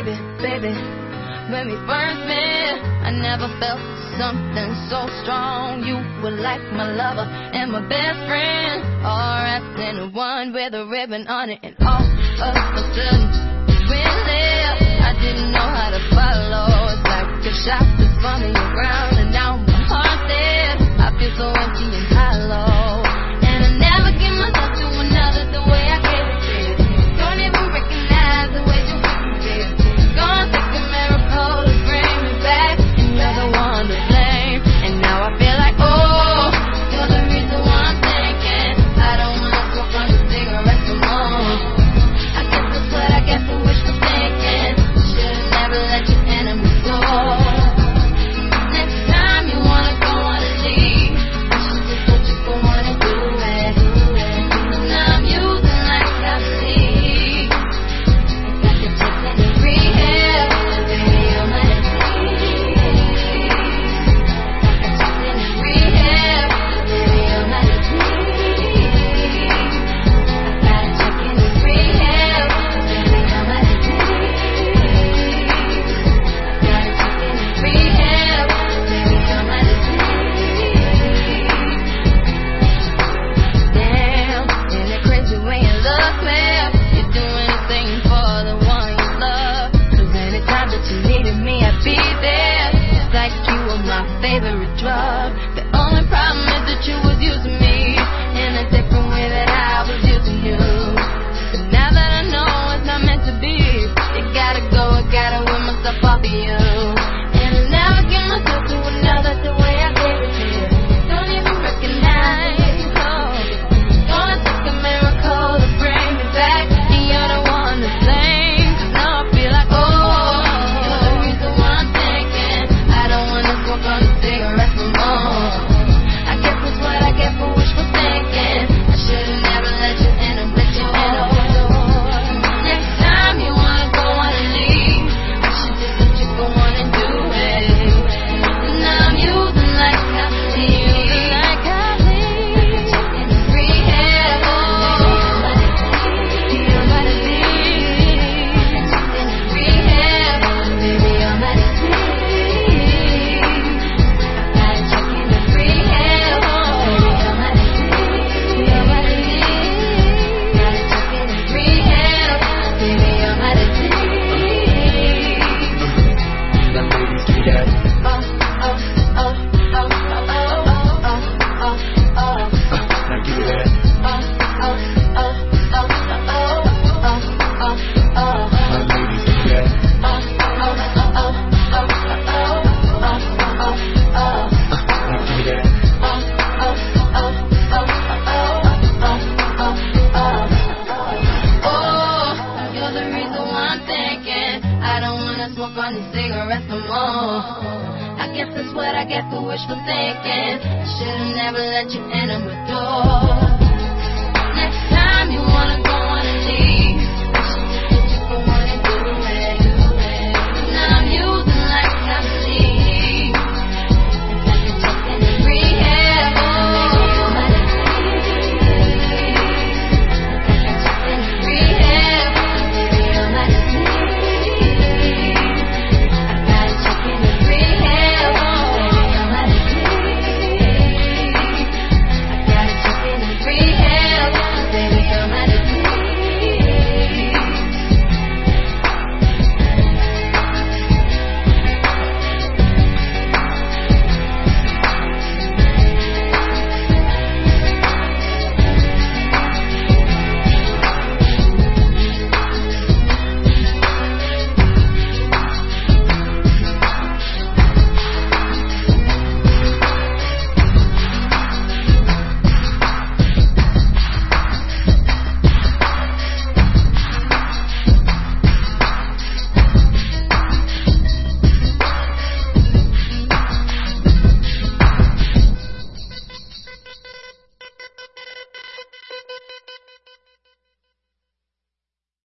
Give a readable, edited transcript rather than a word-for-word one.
baby, baby. When we first met, I never felt something so strong. You were like my lover and my best friend, all wrapped in one with a ribbon on it. And all of a sudden, we left. I didn't know how to follow. It's like a shot that's from the ground, and now my heart's dead. I feel so empty and hollow, and I never give myself to another the way I gave it to you. Don't even recognize the way you feel. Gonna take a miracle to bring me back, and you're the one to blame. And now I feel like, oh, you're the reason why I'm thinking I don't wanna smoke on the cigarettes no more. I guess that's what I get for wishful thinking. Should've never let you in and before. Next time you wanna go on a leave, I should just let you go on and do it. Now I'm using like I see. I can take it in rehab, baby, you're my disease. I can take it in rehab, baby, you're my disease. I gotta check in rehab, baby, you're my disease. I gotta check in rehab, baby, you're my disease. Damn, isn't it crazy when you look, man? You'd do anything for the one you love. So anytime that you needed me, I'd be there. It's like you were my favorite drug. The only problem is that you was using me in a different way that I was using you. But now that I know it's not meant to be, it gotta go, I gotta win myself off of you. And I never give myself to another the way I gave it to you. Don't even recognize, oh. Gonna take a miracle to bring me back, and you're the one to blame. 'Cause now I feel like, oh, you're the reason why I'm thinking I don't wanna smoke on the cigarettes no more. I guess that's what I get for wishful thinking. I should've never let you in and let you in. Next time you wanna go on and leave, I should just let you go on and do it. Now I'm using like I see. I can check in rehab, baby, you're my disease. I can check in rehab, baby, you're my disease. I gotta check in rehab, baby, you're my disease. You're my disease. Gotta check in rehab, baby, you're my disease. Now ladies, do that. Oh, oh, oh, oh, oh, oh, oh, oh, oh. Now give me that. Oh, oh, oh, oh, oh, oh, oh, oh. Now ladies, do that. Oh, oh, oh, oh, oh, oh, oh, oh, oh. Now give me that. Oh, oh, oh, oh, oh, oh, oh. Oh, you're the reason why I'm thinking I don't wanna smoke on these cigarettes no more. I guess that's what I get for wishful thinking. I should've never let you in my door. Next